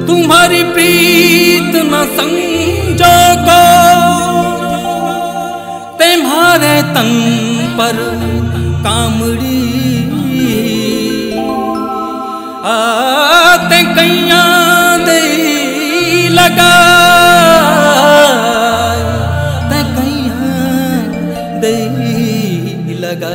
तुम्हारी प्रीत न समझो को, तुम्हारे तन पर कामड़ी आते कैया दे लगा, ते कैया दे लगा।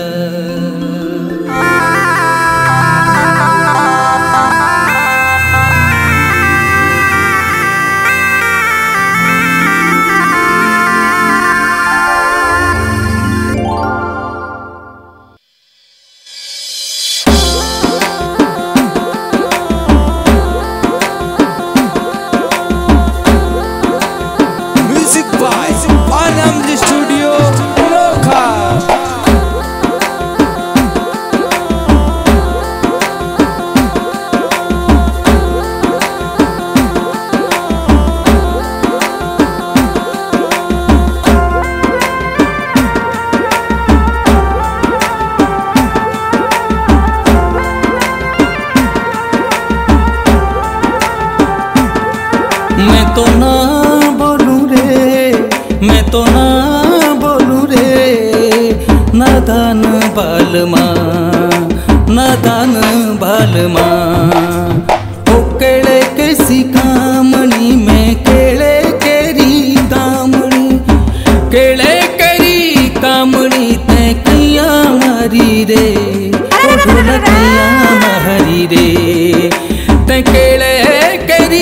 मैं तो ना बोलूं रे, मैं तो ना बोलूं रे, नादान बालमा, नादान बालमा। ओ केड़े कैसी कामणी में केड़े केरी कामणी, केड़े केरी कामणी ते कैया मारी रे, ओ ढोलकिया मारी रे, ते केड़े केरी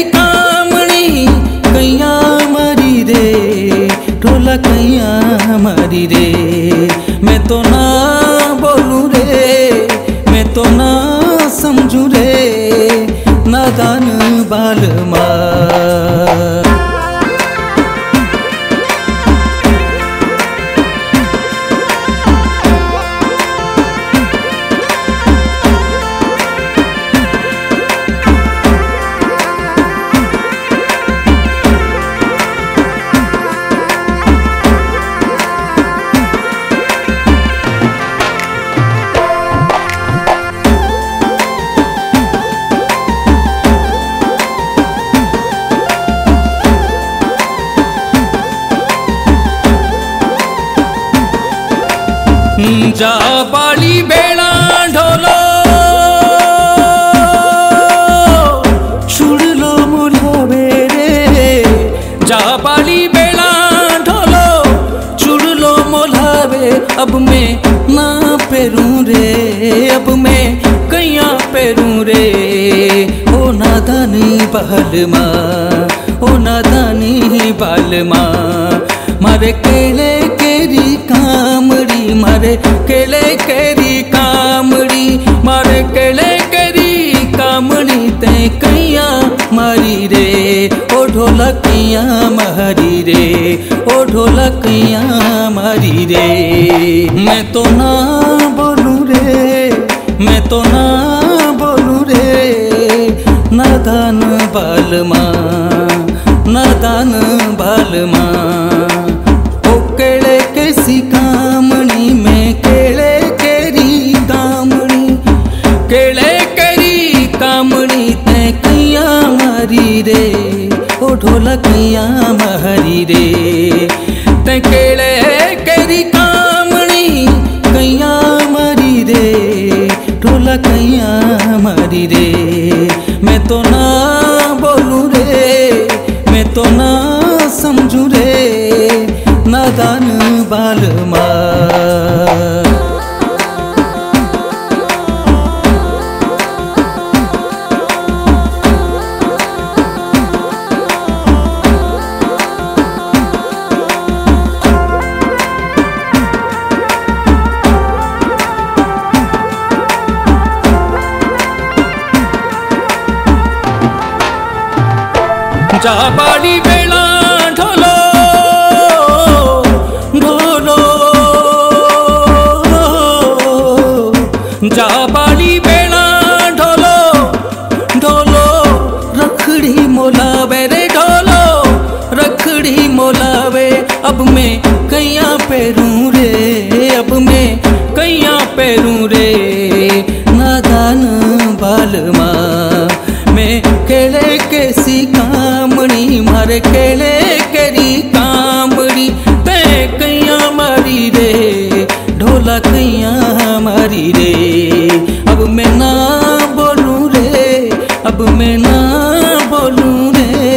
कैया मारी रे, ढोला कैया मारी रे। मैं तो ना बोलूं रे, मैं तो ना समझूं रे, नादान बालमा। जा बाली बेड़ा ढोलो, छुड़ लो मुलावे रे, जा बाली बेड़ा ढोलो, छुड़ लो मुलावे। अब मैं ना पेरूं रे, अब मैं कैया पेरूं रे, ओ नादानी बालमा, ओ नादानी बालमा। मारे केले केरी कामड़ी, मारे केले केरी कामड़ी, मारे केले केरी कामड़ी ते कैया मारी रे, ओ ढोलकिया मारी रे, ओ ढोलकिया मारी रे। मैं तो ना बोलूं रे, मैं तो ना बोलूं रे, नादान बालमा, नादान बालमा। केड़े कैसी कामणी में केड़े केरी कामणी, केड़े केरी कामणी ते कैया मारी रे, ओ ढोलकिया मारी रे, ते केड़े केरी कामणी कैया मारी रे, ढोलकिया मारी रे। मैं तो ना बोलूं रे, मैं तो ना समझूं रे, नादान बालमा। जा बाली बेड़ा ढोलो, ढोलो, जा बाली बेड़ा ढोलो, ढोलो, रखड़ी मोलावे रे, ढोलो रखड़ी मोलावे। अब मैं कैया पेरूं रे, अब मैं कैया पेरूं रे, नादान बालमा। मैं केड़े कैसी मारे केले केरी कामड़ी ते कैया मारी रे ढोला कैया मारी रे। अब मैं ना बोलूं रे, अब मैं ना बोलूं रे।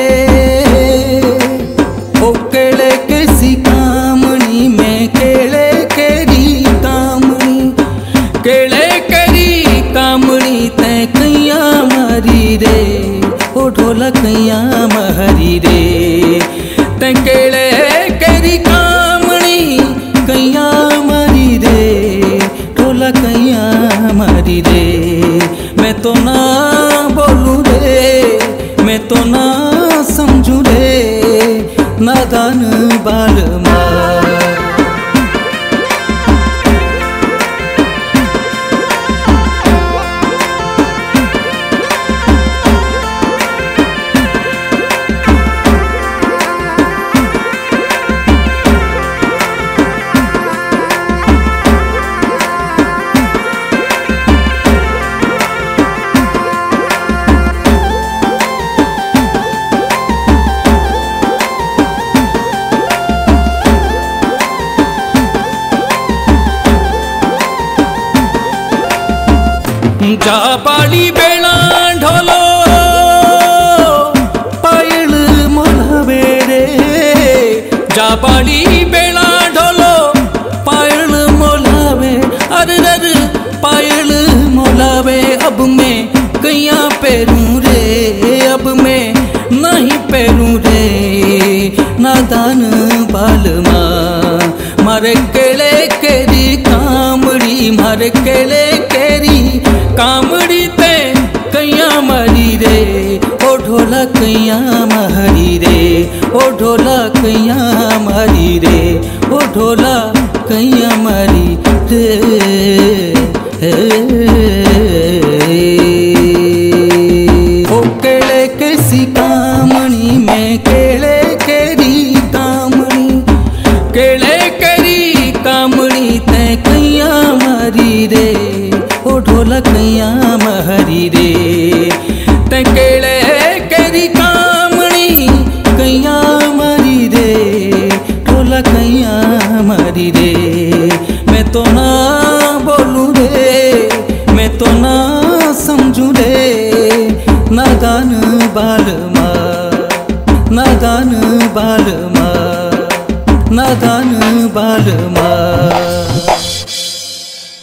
ओ केले कैसी कामड़ी में केले केरी कामड़ी, केले केरी कामड़ी ते कैया मारी रे ओ ढोला कैया मारी रे। ते केले केरी कामड़ी कैया मारी रे ढोला कैया मारी रे। मैं तो ना बोलूं रे, मैं तो ना समझू रे नादान बालमा। जाबाली बेला ढोलो पायल मोलावे रे, जाबाली बेला ढोलो पायल मोलावे। अरे अरे पायल मोलावे। अब मैं कैया पैरूं रे, अब मैं नहीं पैरूं रे नादान बालमा। मारे केले केरी कामड़ी, मारे केले केरी कामड़ी ते कैया मारी रे ओ ढोला कैया मारी रे, ओ ढोला कैया मारी रे, ओ ढोला कैया मारी रे। ओ केले कैसी कामड़ी में केले केरी कामड़ी, केले केरी कामड़ी ते कैया मारी रे ओ ढोला कैया मारी रे। ते केले केरी कामड़ी कैया मारी रे ढोला कैया मारी रे। मैं तो ना बोलूं रे, मैं तो ना समझू रे नादान बालमा, नादान बालमा, नादान बालमा।